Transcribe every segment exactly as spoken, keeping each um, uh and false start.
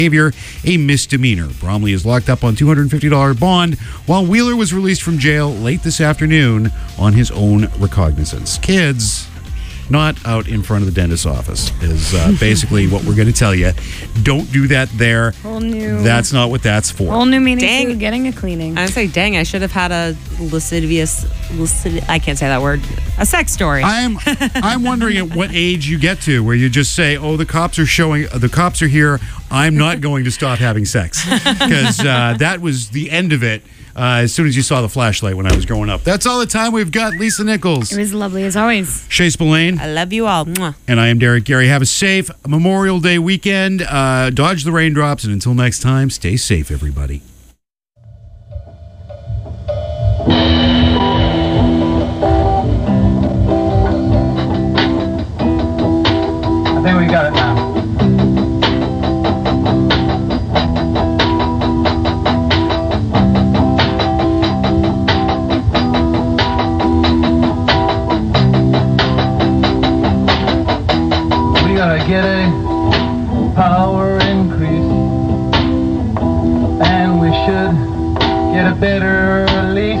behavior a misdemeanor. Bromley is locked up on two hundred fifty dollars bond, while Wheeler was released from jail late this afternoon on his own recognizance. Kids not out in front of the dentist's office is uh, basically what we're going to tell you. Don't do that there. Whole new. That's not what that's for. Whole new meaning Dang. to getting a cleaning. I would say, dang, I should have had a lascivious, lasciv- I can't say that word, a sex story. I'm I'm wondering at what age you get to where you just say, "Oh, the cops are showing. The cops are here. I'm not going to stop having sex," because uh, that was the end of it. Uh, as soon as you saw the flashlight when I was growing up. That's all the time we've got. Lisa Nichols, It was lovely as always. Shay Spillane, I love you all. Mwah. and I am Derek Gary. Have a safe Memorial Day weekend. Uh, dodge the raindrops, and until next time, stay safe, everybody. I think we got it now. We gotta get a power increase, and we should get a better lease.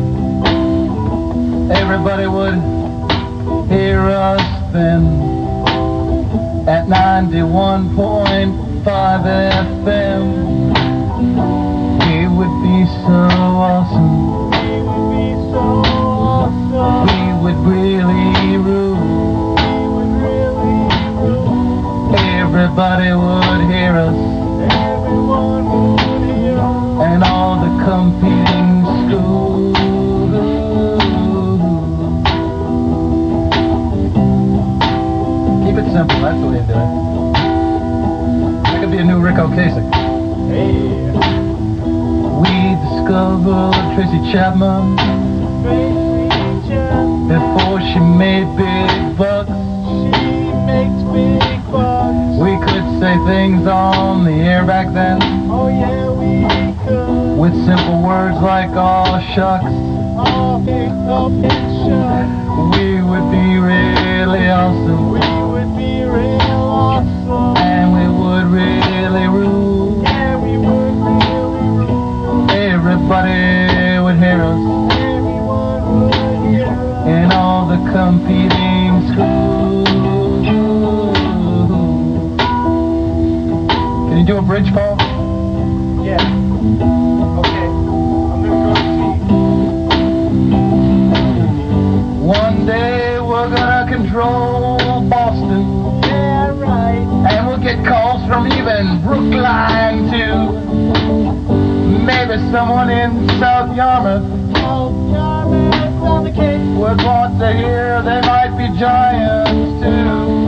Everybody would hear us then at ninety-one point five F M. It would be so awesome. We would really rule. Everybody would hear us. And all the competing schools. Keep it simple, that's the way to do it. That could be a new Rick Ocasek. Hey. We discovered Tracy Chapman before she made big bucks. She makes big bucks. We could say things on the air back then. Oh yeah, we could. With simple words like "aw shucks." Oh, shucks. We would be really awesome. We would be real awesome. And we would really rule. Yeah, we would really rule. Everybody would hear us. Everyone would hear us. In all the competing schools. Can you do a bridge, Paul? Yeah. Okay. I'm gonna go see. One day we're gonna control Boston. Yeah, right. And we'll get calls from even Brookline too. Maybe someone in South Yarmouth. South Yarmouth on the Cape would want to hear they might be giants too.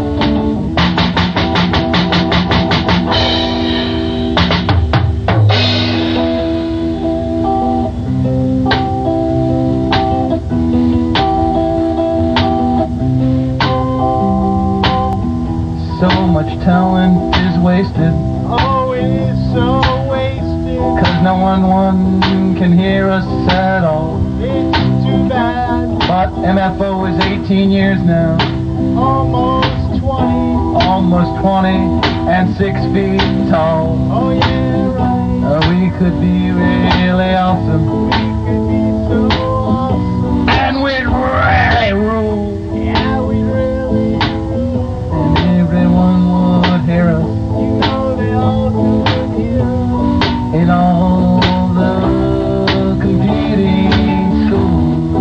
So much talent is wasted. Oh, it is so wasted. Cause no one, one can hear us at all. It's too bad. But M F O is eighteen years now. Almost twenty. Almost twenty and six feet tall. Oh yeah, right. Uh, we could be really awesome. We could be so awesome. And we'd really rule. Yeah, we'd really rule. And everyone would hear us. You know they all could hear us. In all the competing schools.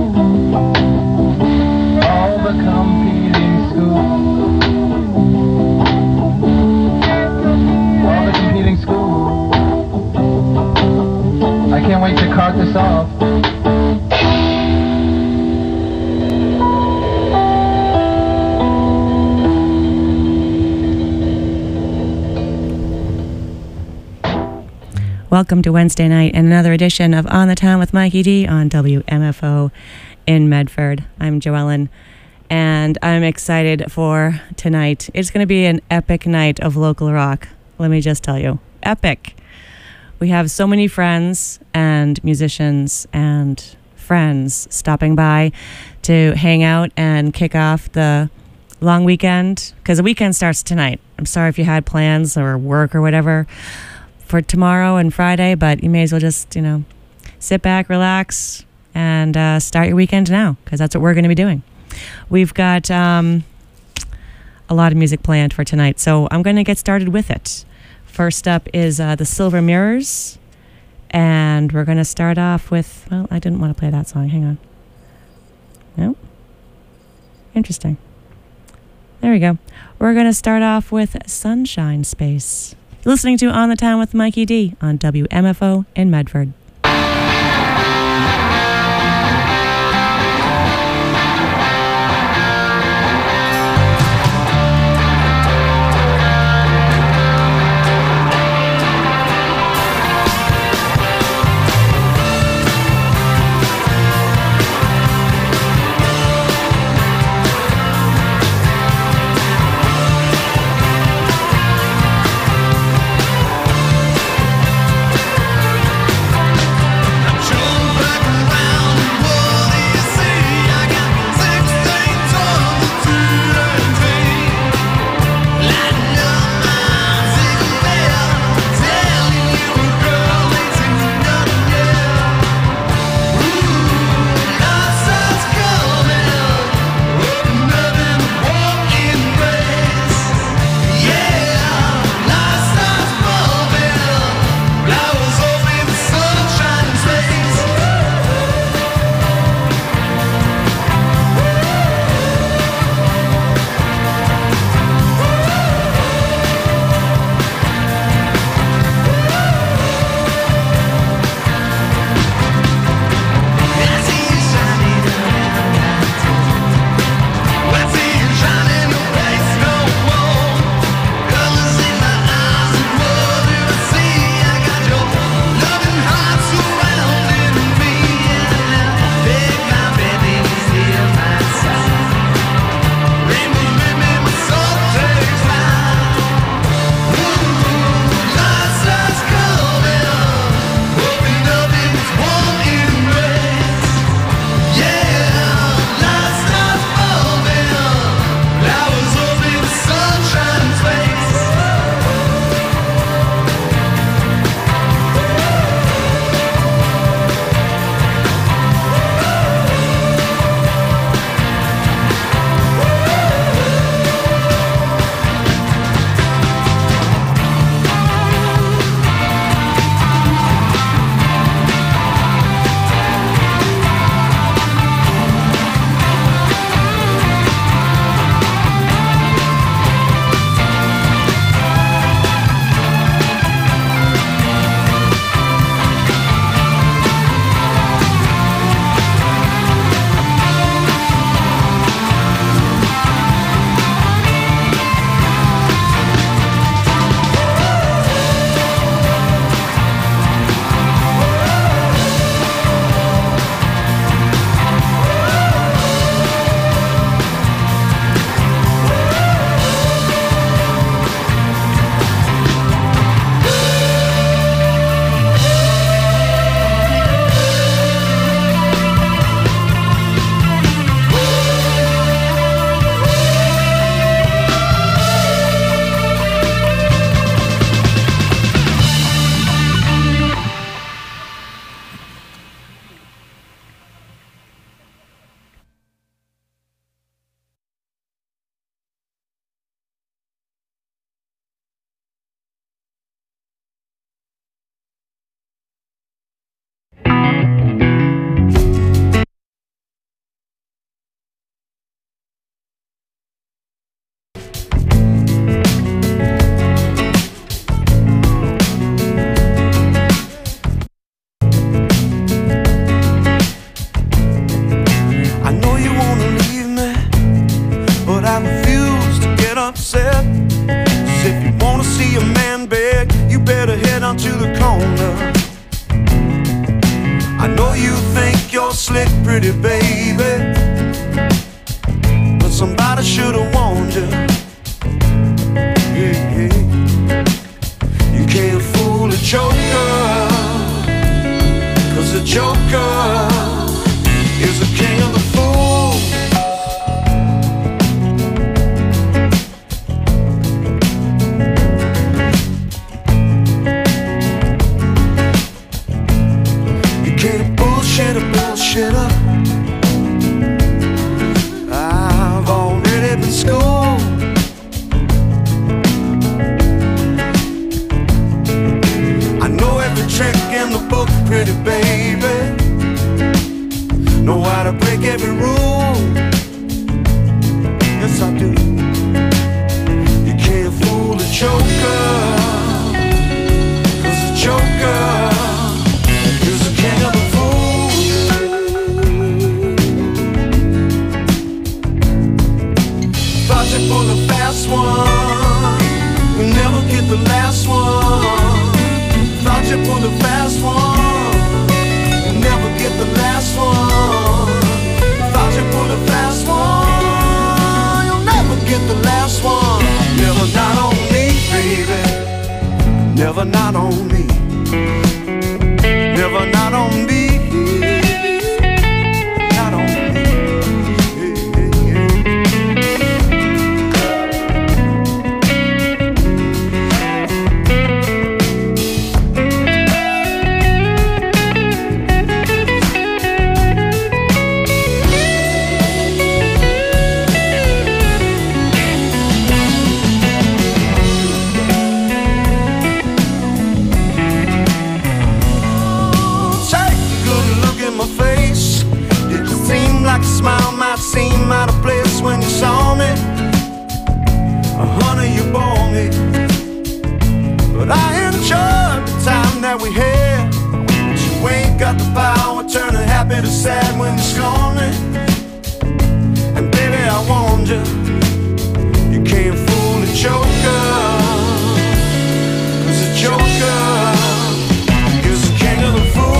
All the competing schools. All the competing schools. I can't wait to cart this off. Welcome to Wednesday night and another edition of On the Town with Mikey D on W M F O in Medford. I'm Joellen, and I'm excited for tonight. It's going to be an epic night of local rock. Let me just tell you, epic. We have so many friends and musicians and friends stopping by to hang out and kick off the long weekend, because the weekend starts tonight. I'm sorry if you had plans or work or whatever for tomorrow and Friday, but you may as well just, you know, sit back, relax, and uh, start your weekend now, because that's what we're going to be doing. We've got um, a lot of music planned for tonight, so I'm going to get started with it. First up is uh, the Silver Mirrors, and we're going to start off with, well, I didn't want to play that song. Hang on. No? Interesting. There we go. We're going to start off with Sunshine Space. You're listening to On the Town with Mikey D on W M F O in Medford. slick, pretty baby, but somebody should have warned you. Yeah, yeah. You can't fool a joker, 'cause a joker is a king of the fool. every trick in the book, pretty baby. Know how to break every rule. Yes, I do. You can't fool a joker, 'cause a joker is the king of the fool. Thought you pulled a fast one, you never get the last one. Thought you pulled a fast one, you never get the last one. Thought you pulled a fast one, you'll never get the last one. Never not on me, baby. Never not on me. Never not on me. Not on me. Yeah, yeah, like a smile might seem out of place when you saw me. Oh, honey, you bore me. But I enjoyed the time that we had. But you ain't got the power turning happy to sad when you scorn me. And baby, I warned you, you can't fool a joker, 'cause a joker is the king of the fool.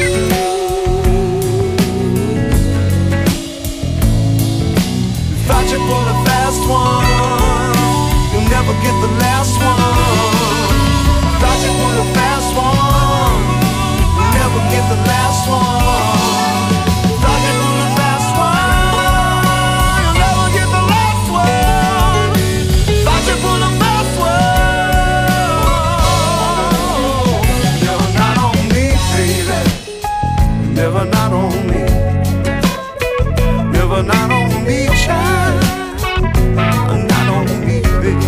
Thought you pulled a fast one, you'll never get the last one. Thought you pulled a fast one, you'll never get the last one. Thought you pulled a fast one, you'll never get the last one. Thought you pulled a fast one. Never not on me, baby. Never not on me. Never not on me, child. Not on me, baby.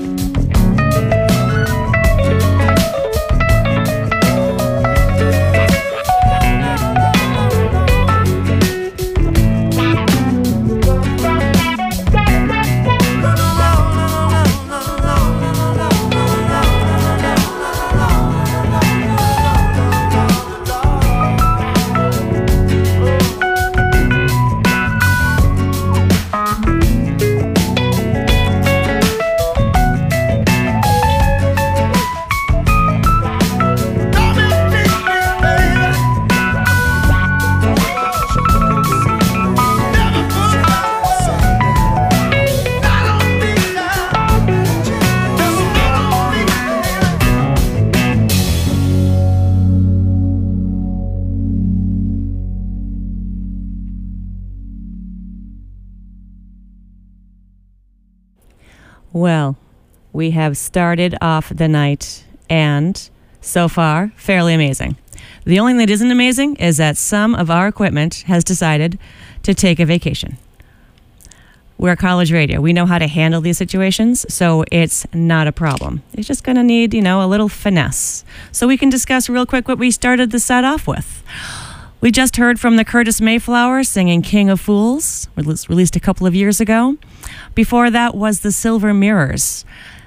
Well, we have started off the night, and so far, fairly amazing. The only thing that isn't amazing is that some of our equipment has decided to take a vacation. We're college radio. We know how to handle these situations, so it's not a problem. It's just going to need, you know, a little finesse. So we can discuss real quick what we started the set off with. We just heard from the Curtis Mayflower singing King of Fools, released a couple of years ago. Before that was the Silver Mirrors,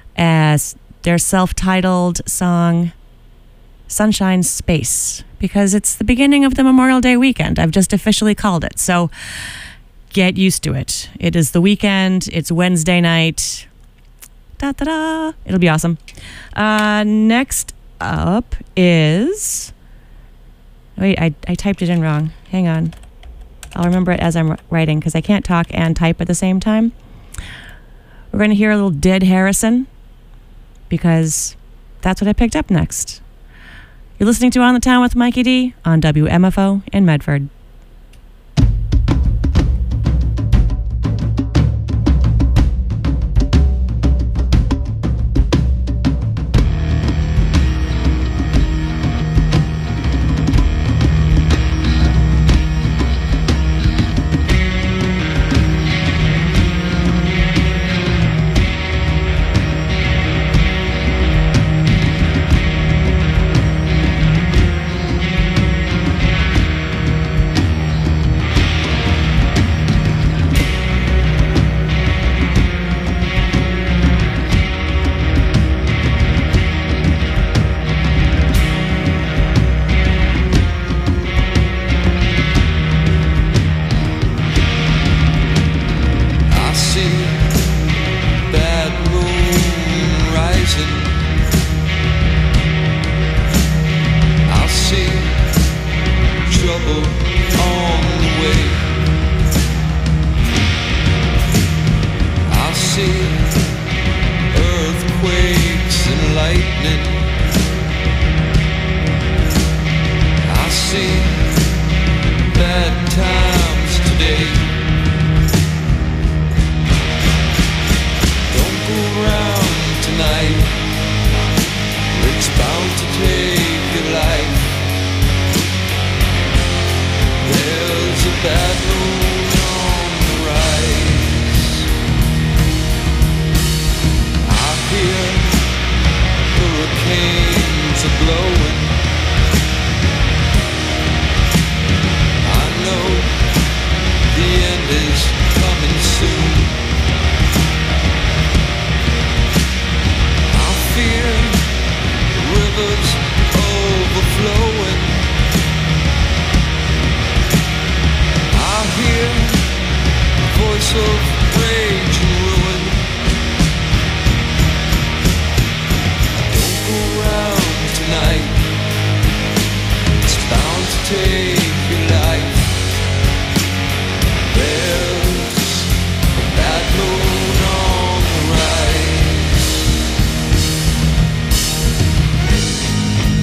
as their self-titled song, Sunshine Space, because it's the beginning of the Memorial Day weekend. I've just officially called it. So get used to it. It is the weekend. It's Wednesday night. Da da da. It'll be awesome. Uh, next up is... Wait, I, I typed it in wrong. Hang on. I'll remember it as I'm writing because I can't talk and type at the same time. We're going to hear a little Dead Harrison because that's what I picked up next. You're listening to On the Town with Mikey D on W M F O in Medford. rivers overflowing. I hear the voice of rage and ruin. Don't go round tonight, it's bound to take your life. There's a bad moon on the rise.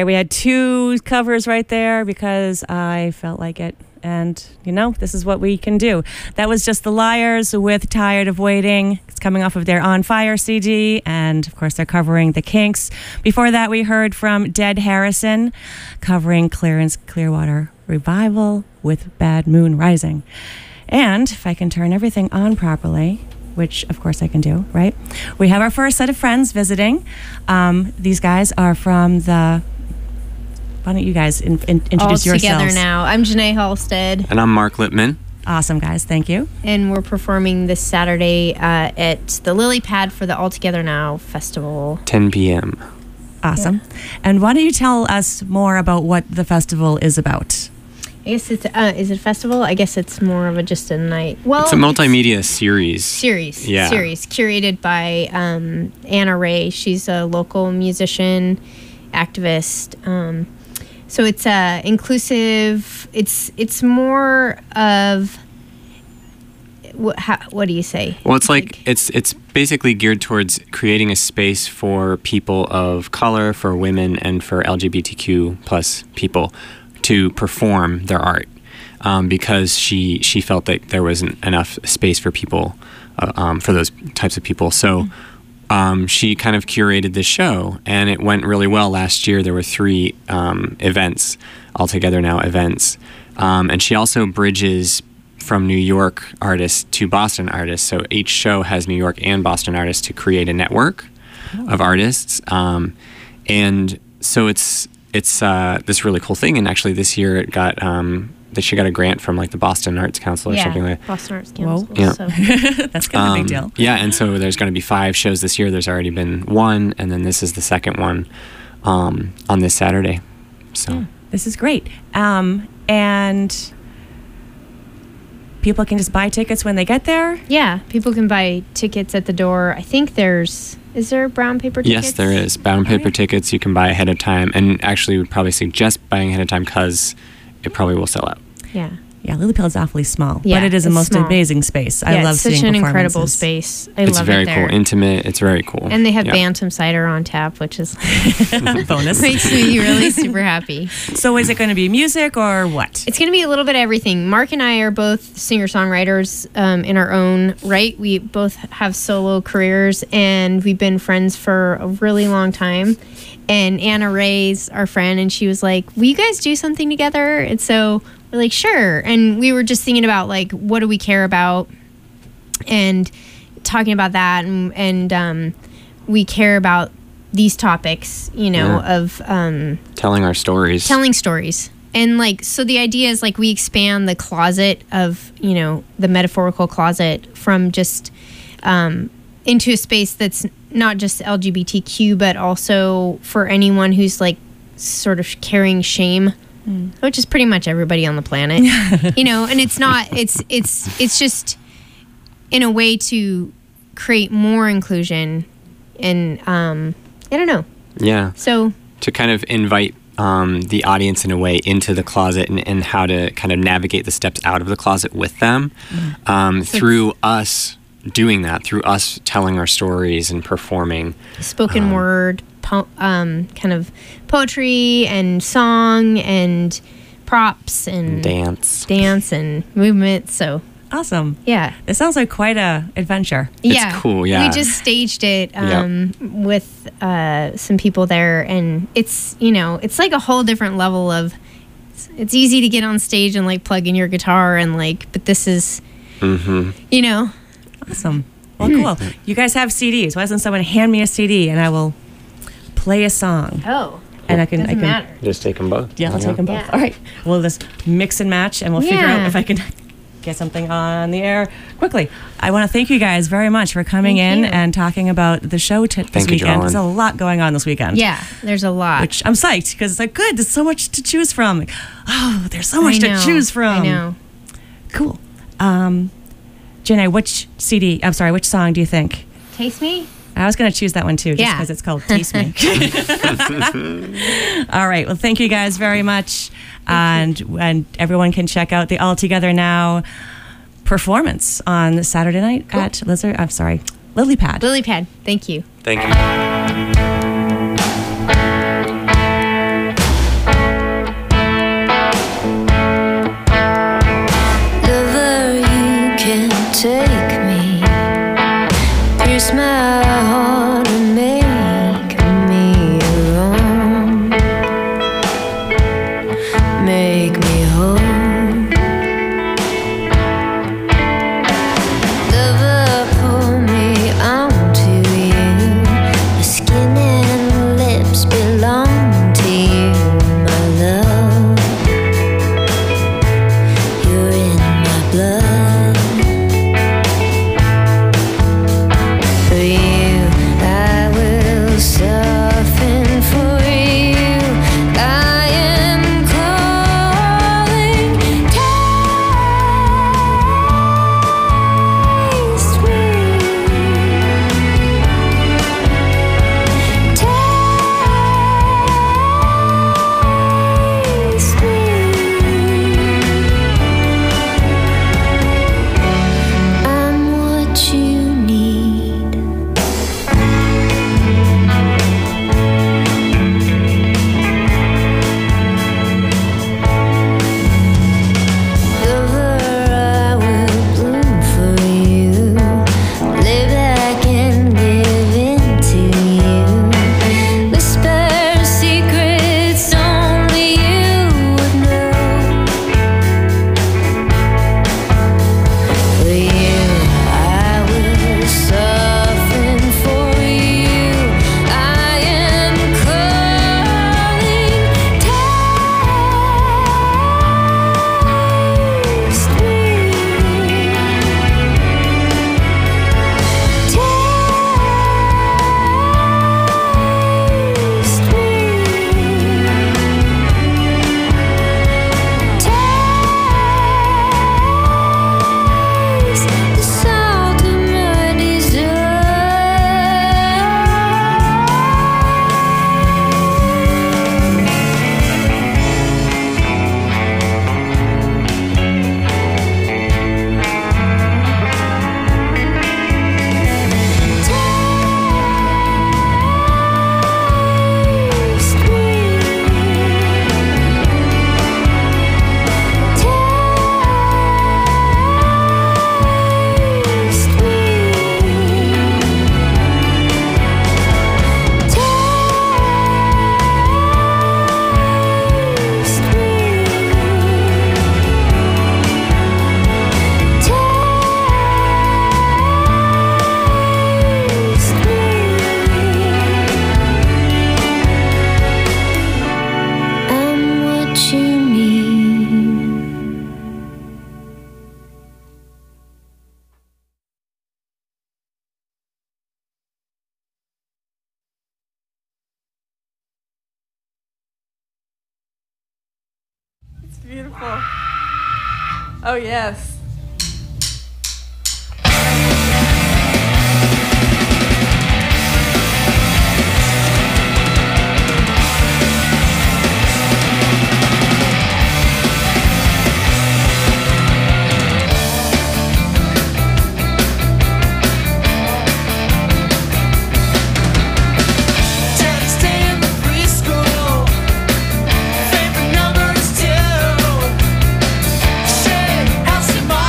right, we had two covers right there because I felt like it. And, you know, this is what we can do. That was just The Liars with Tired of Waiting. It's coming off of their On Fire C D. And, of course, they're covering The Kinks. Before that, we heard from Dead Harrison covering Clarence Clearwater Revival with Bad Moon Rising. And if I can turn everything on properly, which, of course, I can do, right? We have our first set of friends visiting. Um, these guys are from the... Why don't you guys in, in, introduce All yourselves? together now. I'm Janae Halstead. And I'm Mark Lippman. Awesome, guys. Thank you. And we're performing this Saturday uh, at the Lily Pad for the All Together Now Festival. ten p.m. Awesome. Yeah. And why don't you tell us more about what the festival is about? I guess it's, uh, is it a festival? I guess it's more of a just a night. Well, it's a multimedia it's series. Series. Yeah. Series. Curated by um, Anna Ray. She's a local musician, activist. Um, So it's uh, inclusive. It's it's more of what? How, what do you say? Well, it's like, like it's it's basically geared towards creating a space for people of color, for women, and for L G B T Q plus people to perform their art, um, because she she felt that there wasn't enough space for people, uh, um, for those types of people. So. Mm-hmm. Um, she kind of curated this show, and it went really well last year. There were three um, events, All Together Now events. Um, and she also bridges from New York artists to Boston artists. So each show has New York and Boston artists to create a network oh. of artists. Um, and so it's it's uh, this really cool thing. And actually this year it got... Um, that she got a grant from like the Boston Arts Council or yeah, something like that. Boston Arts Council. Whoa. Yeah. So. That's kind of um, a big deal. Yeah, and so there's going to be five shows this year. There's already been one, and then this is the second one um, on this Saturday. So yeah, this is great. Um, and people can just buy tickets when they get there? Yeah, people can buy tickets at the door. I think there's... Is there brown paper tickets? Yes, there is. Brown paper oh, yeah. tickets you can buy ahead of time. And actually, we would probably suggest buying ahead of time because it probably will sell out. Yeah. Yeah, Lily Pad is awfully small, yeah, but it is the most small. amazing space. Yeah, I love it's seeing such an performances. incredible space. I it's love very it there. cool, intimate. It's very cool. And they have yeah. Bantam cider on tap, which is bonus. Makes me really super happy. So is it going to be music or what? It's going to be a little bit of everything. Mark and I are both singer-songwriters um, in our own right. We both have solo careers, and we've been friends for a really long time. And Anna Ray's our friend, and she was like, will you guys do something together? And so we're like, sure. And we were just thinking about, like, what do we care about? And talking about that. And, and um, we care about these topics, you know, yeah. of... Um, telling our stories. Telling stories. And, like, so the idea is, like, we expand the closet of, you know, the metaphorical closet from just... Um, into a space that's not just L G B T Q, but also for anyone who's, like, sort of carrying shame, mm. which is pretty much everybody on the planet, you know. And it's not. It's it's it's just in a way to create more inclusion, and um, I don't know. Yeah. So to kind of invite um, the audience in a way into the closet and, and how to kind of navigate the steps out of the closet with them mm. um, so through us. Doing that through us telling our stories and performing spoken um, word po- um, kind of poetry and song and props and dance dance and movement. So awesome. Yeah, it sounds like quite a adventure. Yeah, it's cool. Yeah, we just staged it um, yep. with uh, some people there, and it's, you know, it's like a whole different level of it's, it's easy to get on stage and like plug in your guitar and like, but this is mm-hmm. you know. Awesome. Well, cool. You guys have C Ds. Why doesn't someone hand me a C D and I will play a song? Oh, and I can. I can matter. Just take them both. Yeah, I'll yeah. take them both. Yeah. All right. We'll just mix and match, and we'll yeah. figure out if I can get something on the air quickly. I want to thank you guys very much for coming thank in you. and talking about the show t- this thank weekend. You, there's a lot going on this weekend. Yeah, there's a lot. Which I'm psyched because it's like good. There's so much to choose from. Like, oh, there's so much to choose from. I know. Cool. Um. Janae, which C D, I'm sorry, which song do you think? Taste Me? I was going to choose that one too, just yeah. because it's called Taste Me. All right. Well, thank you guys very much. And and everyone can check out the All Together Now performance on Saturday night cool. at Lizard, I'm sorry, Lily Pad. Lily Pad. Thank you. Thank you. Beautiful. Oh, yes. Favorite number is two. Shit, how's your mom?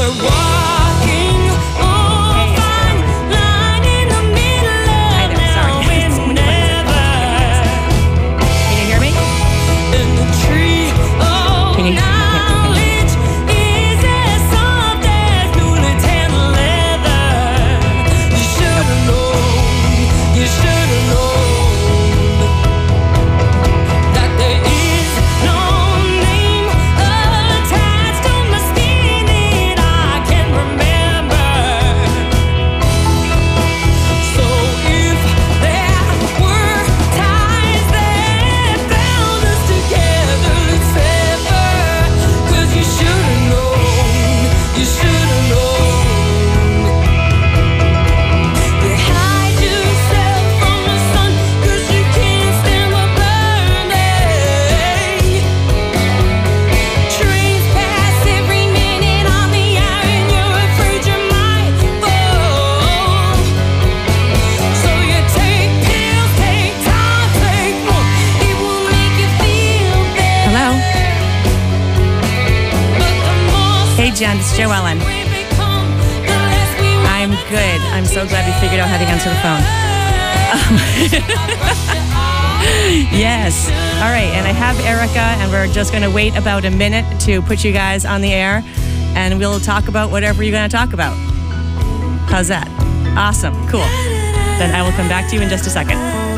We're walking on fine line in the middle of now and never. Can you hear me? And the tree of Can you- knowledge is as soft as newly tan leather. You should have known, you should have known that there is no name attached to my skin that I can remember. So if there were ties that bound us together, let's sever. 'Cause you should have known, you should have known. You hide yourself from the sun 'cause you can't stand the burning. Trains pass every minute on the hour and you're afraid you might fall. So you take pills, take time, take more. It will make you feel better. Hello? But the more Hey, Jen, it's Joe Ellen. we become, the less we I'm good. I'm so glad we figured out how to answer the phone. Yes. All right, and I have Erica, and we're just going to wait about a minute to put you guys on the air, and we'll talk about whatever you're going to talk about. How's that? Awesome. Cool. Then I will come back to you in just a second.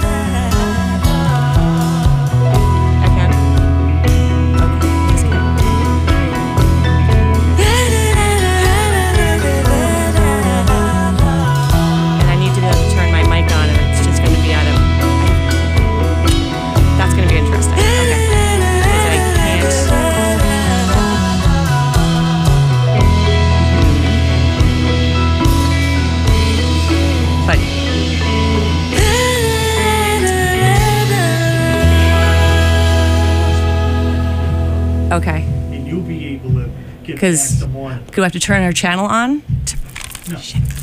I can. Okay. Yes, I can. And I need to be able to turn my mic on, and it's just going to be out of. That's going to be interesting. Okay. Because I can't. But. Okay. And you'll be able to get back Because some more. do we have to turn our channel on? No.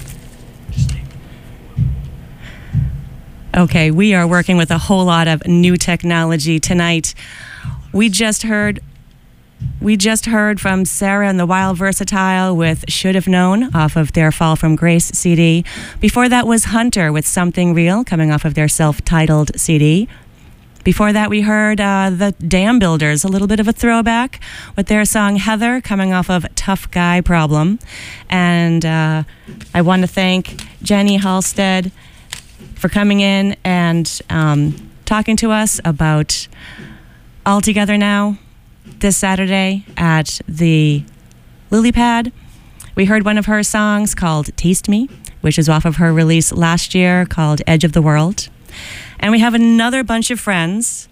Okay, we are working with a whole lot of new technology tonight. We just heard we just heard from Sarah and the Wild Versatile with Should Have Known off of their Fall from Grace C D. Before that was Hunter with Something Real coming off of their self-titled C D. Before that, we heard uh, the Dam Builders, a little bit of a throwback with their song Heather coming off of Tough Guy Problem. And uh, I want to thank Jenny Halstead for coming in and um, talking to us about All Together Now this Saturday at the Lily Pad. We heard one of her songs called Taste Me, which is off of her release last year called Edge of the World. And we have another bunch of friends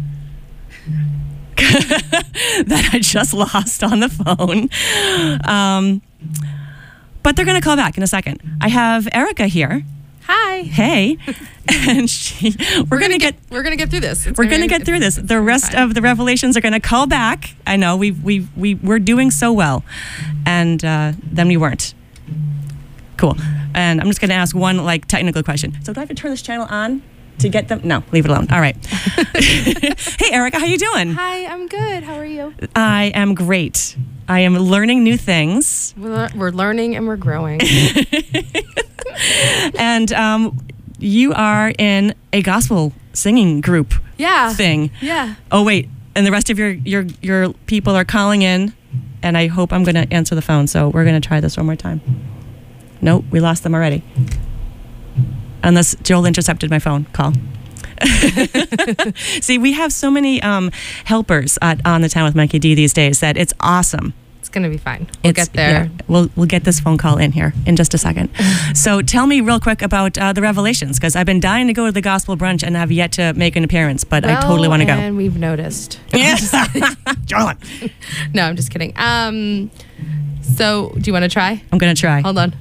that I just lost on the phone. Um, but they're going to call back in a second. I have Erica here. Hi. Hey. And she, we're, We're going to gonna get, We're gonna get through this. It's we're gonna going to be- get through this. it's The gonna be rest fine. of the revelations are going to call back. I know we we we we're doing so well, and uh, then we weren't. Cool. And I'm just going to ask one like technical question. So do I have to turn this channel on to get them? No, leave it alone. All right. Hey, Erica, how you doing? Hi, I'm good. How are you? I am great. I am learning new things, We're, we're learning and we're growing. and um, you are in a gospel singing group Yeah. thing. Yeah. Oh wait, and the rest of your your your people are calling in, and I hope I'm going to answer the phone. So we're going to try this one more time. Nope, we lost them already. Unless Joel intercepted my phone call. See, we have so many um, helpers at On the Town with Mikey D these days that it's awesome. It's gonna be fine. We'll It's- get there. yeah, we'll we'll get this phone call in here in just a second. So tell me real quick about uh, the Revelations, because I've been dying to go to the gospel brunch and have yet to make an appearance, but I totally want to go. And we've noticed. Yes, Joel. No, I'm just kidding. Um, so do you want to try? I'm gonna try. Hold on.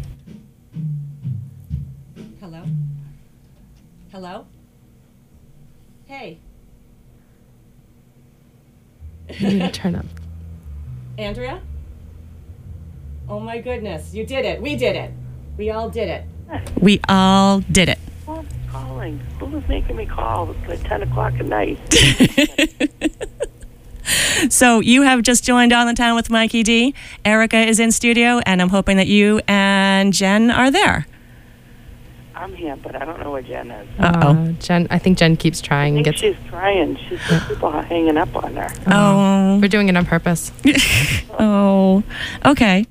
Hello? Hello? Hey, You need to turn up. Andrea? Oh my goodness, you did it. We did it. We all did it. We all did it. Who's calling? Who was making me call at ten o'clock at night? So you have just joined On the Town with Mikey D. Erica is in studio, and I'm hoping that you and Jen are there. I'm here, but I don't know where Jen is. Uh-oh. Uh, Jen, I think Jen keeps I trying and think gets. she's trying. She's got people hanging up on her. Oh. We're doing it on purpose. Oh. Okay.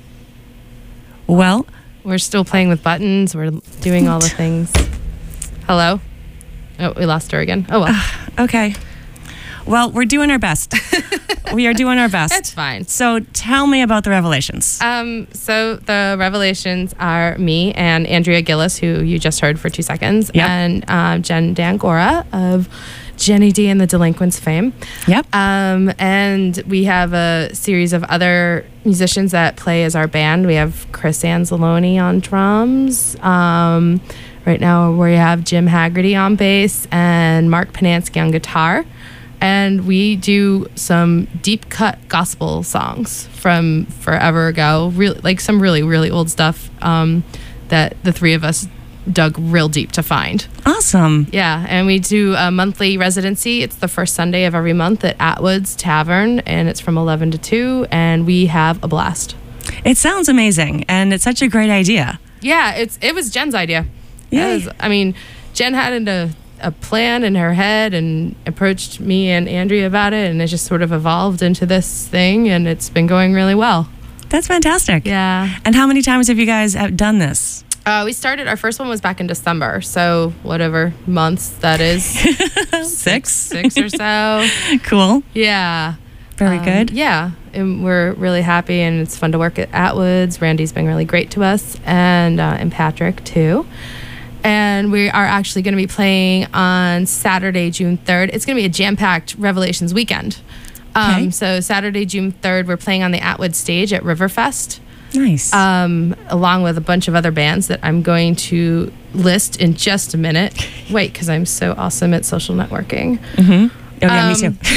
Well, We're still playing with buttons. We're doing all the things. Hello? Oh, we lost her again. Oh, well. okay. Well, we're doing our best. We are doing our best. That's fine. So tell me about the revelations. Um, so the revelations are me and Andrea Gillis, who you just heard for two seconds, Yep. and uh, Jen Dangora of Jenny D and the Delinquents fame. Yep. Um, and we have a series of other musicians that play as our band. We have Chris Anzalone on drums. Um, right now we have Jim Haggerty on bass and Mark Panansky on guitar. And we do some deep cut gospel songs from forever ago, really, like some really, really old stuff um, that the three of us dug real deep to find. Awesome. Yeah, and we do a monthly residency. It's the first Sunday of every month at Atwood's Tavern, and it's from eleven to two, and we have a blast. It sounds amazing, and it's such a great idea. Yeah, it's it was Jen's idea. Yeah. It was- I mean, Jen had a, a plan in her head and approached me and Andrea about it, and it just sort of evolved into this thing, and it's been going really well. That's fantastic. Yeah. And how many times have you guys have done this? Uh, we started, our first one was back in December, so whatever months that is. Six? Six or so. Cool. Yeah. Very Um, good. Yeah, and we're really happy, and it's fun to work at Atwood's. Randy's been really great to us, and uh, and Patrick too. And we are actually going to be playing on Saturday, June third. It's going to be a jam-packed Revelations weekend. Um, Okay. So Saturday, June third, we're playing on the Atwood stage at Riverfest. Nice. Um, along with a bunch of other bands that I'm going to list in just a minute. Wait, because I'm so awesome at social networking. Mm-hmm. Oh, yeah, me Um,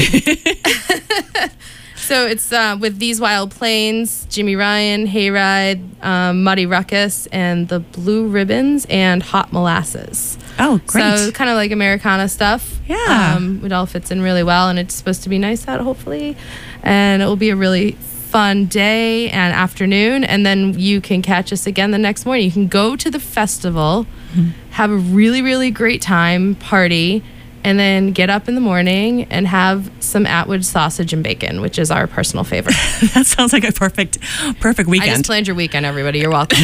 too. So it's uh, with These Wild Plains, Jimmy Ryan, Hayride, um, Muddy Ruckus, and the Blue Ribbons and Hot Molasses. Oh, great. So kind of like Americana stuff. Yeah. Um, it all fits in really well, and it's supposed to be nice out, hopefully. And it will be a really fun day and afternoon, and then you can catch us again the next morning. You can go to the festival, Mm-hmm. have a really, really great time, party, and then get up in the morning and have some Atwood sausage and bacon, which is our personal favorite. That sounds like a perfect, perfect I just weekend. planned your weekend, everybody. You're welcome.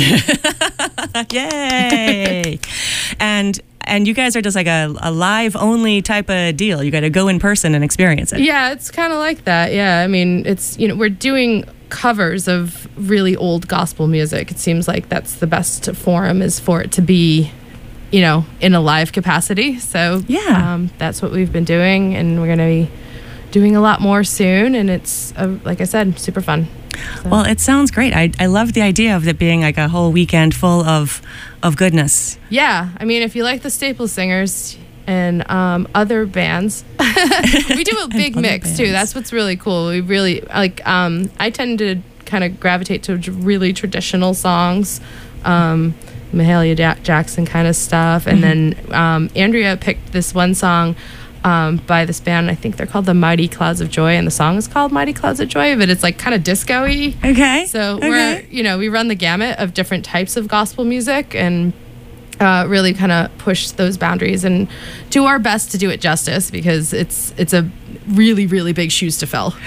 Yay! and and you guys are just like a, a live only type of deal. You got to go in person and experience it. Yeah, it's kind of like that. Yeah, I mean, it's, you know, we're doing covers of really old gospel music. It seems like that's the best forum is for it to be, you know, in a live capacity. So Yeah. um, that's what we've been doing, and we're going to be doing a lot more soon. And it's, uh, like I said, super fun. So- Well, it sounds great. I, I love the idea of it being like a whole weekend full of of goodness. Yeah, I mean, if you like the Staple Singers and um, other bands, we do a big other mix too. bands. That's what's really cool. We really like. Um, I tend to kind of gravitate to j- really traditional songs, um, Mahalia Ja- Jackson kind of stuff, and then um, Andrea picked this one song. Um, by this band, I think they're called the Mighty Clouds of Joy, and the song is called Mighty Clouds of Joy, but it's like kind of disco-y. Okay. So Okay. we're, you know, we run the gamut of different types of gospel music and uh, really kind of push those boundaries and do our best to do it justice, because it's it's a really, really big shoes to fill.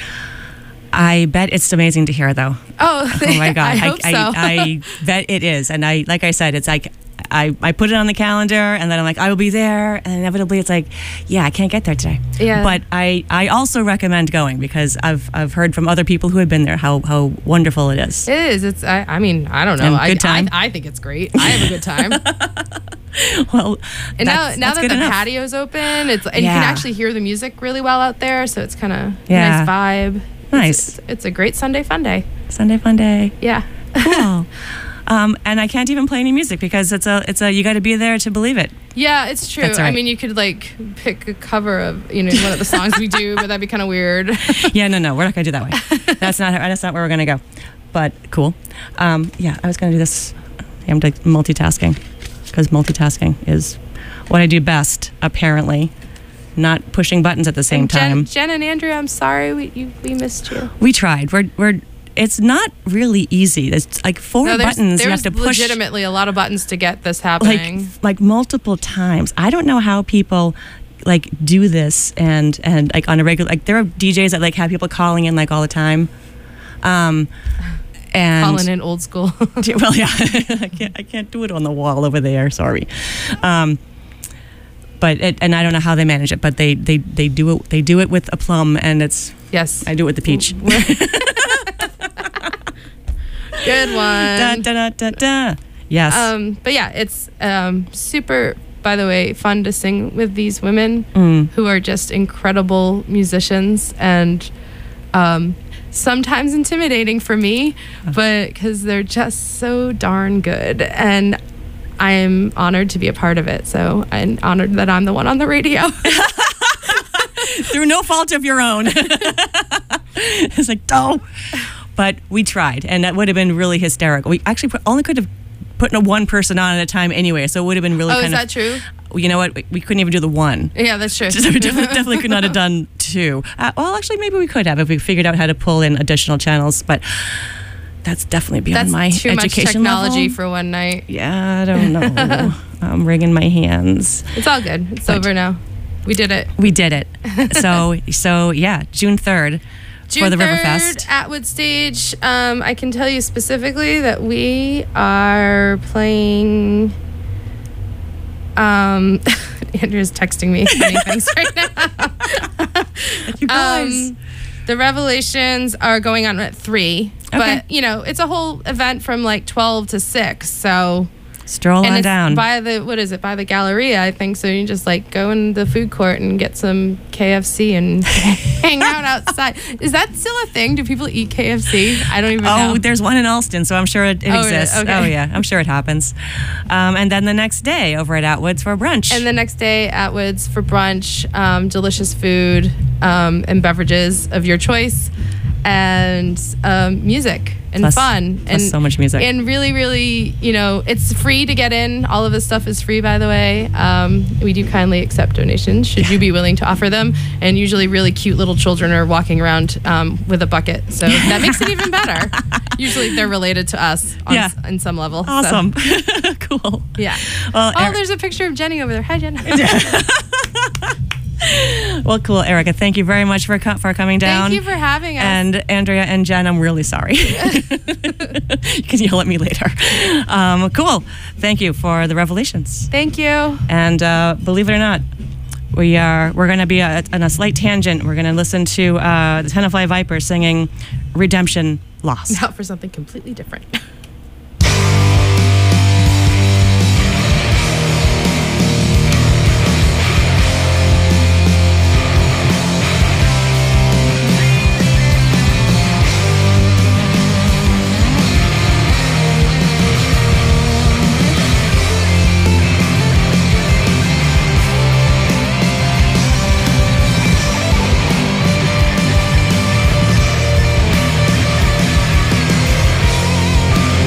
I bet it's amazing to hear, though. Oh, Oh my God! I hope I, so. I, I bet it is, and I like I said, it's like I, I put it on the calendar, and then I'm like, I will be there, and inevitably it's like, yeah, I can't get there today. Yeah. But I, I also recommend going, because I've I've heard from other people who have been there how how wonderful it is. It is. It's. I, I mean, I don't know. And I, good time. I, I think it's great. I have a good time. Well, And now, that's- now that's that good the enough. patio's open, it's and you can Yeah. actually hear the music really well out there, so it's kind of Yeah. nice vibe. Nice. It's, it's a great Sunday fun day. Sunday fun day. Yeah. Cool. um, and I can't even play any music because it's a it's a you got to be there to believe it. Yeah, it's true. That's I right. mean, you could like pick a cover of, you know, one of the songs we do, but that'd be kind of weird. Yeah, no, no, we're not gonna do that way. That's not that's not where we're gonna go. But cool. Um, yeah, I was gonna do this. I'm like multitasking because multitasking is what I do best, apparently. not pushing buttons at the same And Jen, time. Jen and Andrea, I'm sorry we you, we missed you. We tried. We're we're. It's not really easy. It's like four No, there's, buttons you have there's to push. legitimately a lot of buttons to get this like happening. like multiple times. I don't know how people like do this and and like on a regular like there are D Js that like have people calling in like all the time. Um and Calling in old school. well yeah. I can't I can't do it on the wall over there, sorry. Um but it, and I don't know how they manage it, but they, they, they do it they do it with aplomb, and it's yes. I do it with the peach. Good one. Da, da, da, da, da. Yes. Um, but yeah, it's um, super, by the way, fun to sing with these women Mm. who are just incredible musicians and um, sometimes intimidating for me, but because they're just so darn good. And I'm honored to be a part of it. So I'm honored that I'm the one on the radio. Through no fault of your own. It's like, oh. But we tried, and that would have been really hysterical. We actually put, only could have put a one person on at a time anyway, so it would have been really Oh, kind is of... that true? You know what? We, we couldn't even do the one. Yeah, that's true. So we definitely, definitely could not have done two. Uh, well, actually, maybe we could have if we figured out how to pull in additional channels, but that's definitely beyond That's my too much education technology level. for one night. Yeah, I don't know. I'm wringing my hands. It's all good. It's But- over now. We did it. We did it. So, so yeah, June third June for the third Riverfest. at Wood Stage. Um, I can tell you specifically that we are playing. Um, Andrew's texting me many things right now. You guys. Um, the Revelations are going on at three, Okay. but you know it's a whole event from like twelve to six. So. Stroll and on it's down. by the what is it by the Galleria, I think. So you just like go in the food court and get some K F C and hang out outside. Is that still a thing? Do people eat K F C? I don't even know. Oh, there's one in Alston, so I'm sure it, it Oh, really? exists. Okay. Oh, yeah, I'm sure it happens. Um, and then the next day over at Atwood's for brunch. And the next day at Woods for brunch, um, delicious food um, and beverages of your choice, and um, music and Plus- fun plus and so much music. And really, really, you know, it's free to get in. All of this stuff is free, by the way. Um, we do kindly accept donations should you be willing to offer them. And usually, really cute little children are walking around um, with a bucket, so that makes it even better. Usually, they're related to us on Yeah. s- in some level. so, Awesome. Cool. yeah. Well, Oh, Eric- there's a picture of Jenny over there. Hi, Jen. well, cool, Erica. Thank you very much for co- for coming down. Thank you for having us. And Andrea and Jen, I'm really sorry. You can yell at me later. Um, cool. Thank you for the revelations. Thank you. And uh, believe it or not, we are we're going to be a, on a slight tangent. We're going to listen to uh, the Tenafly Vipers singing "Redemption Lost." Now for something completely different. Redemption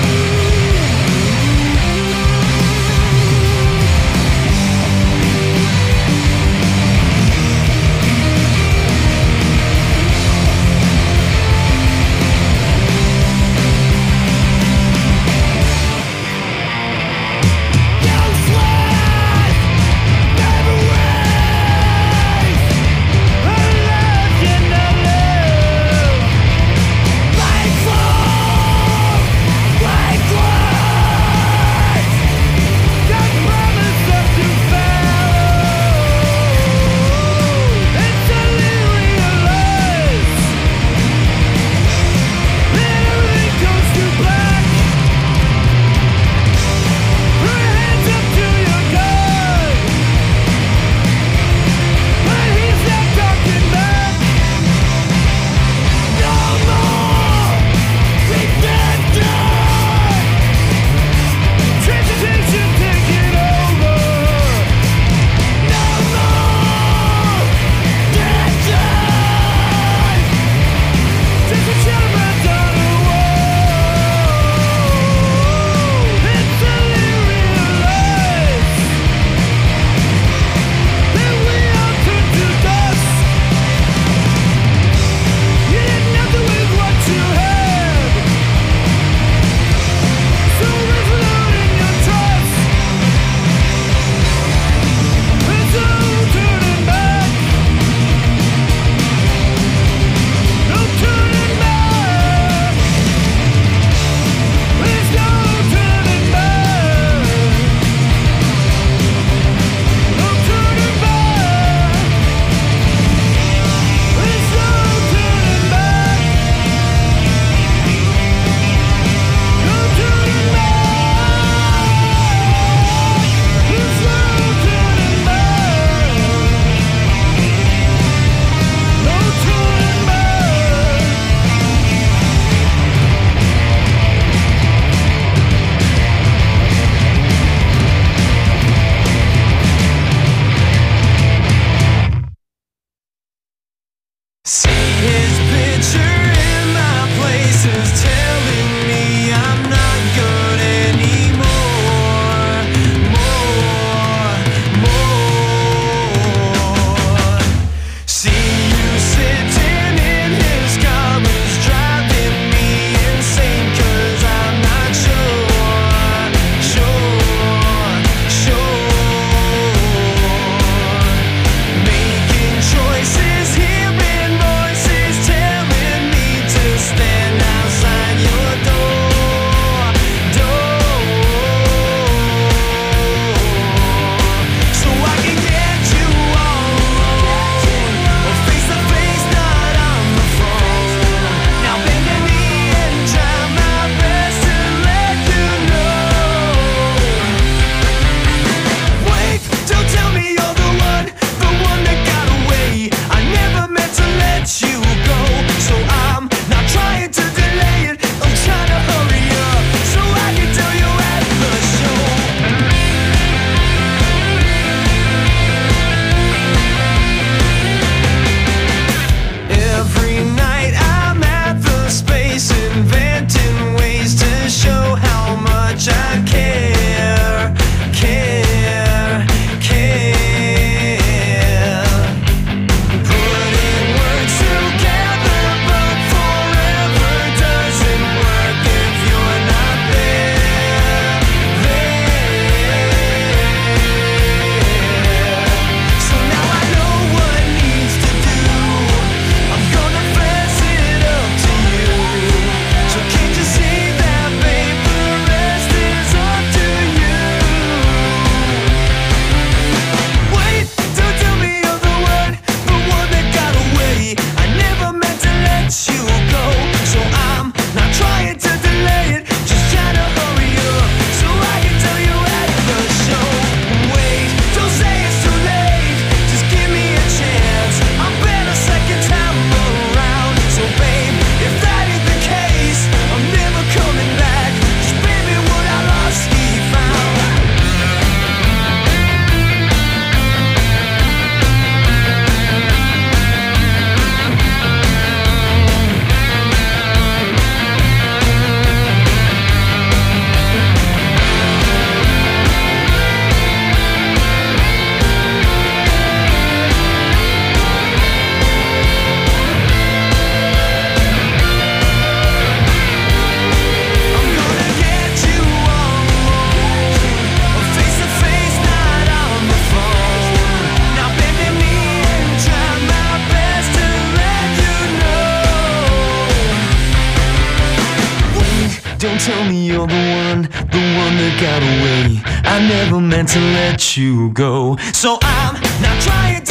Don't tell me you're the one, the one that got away. I never meant to let you go. So I'm not trying to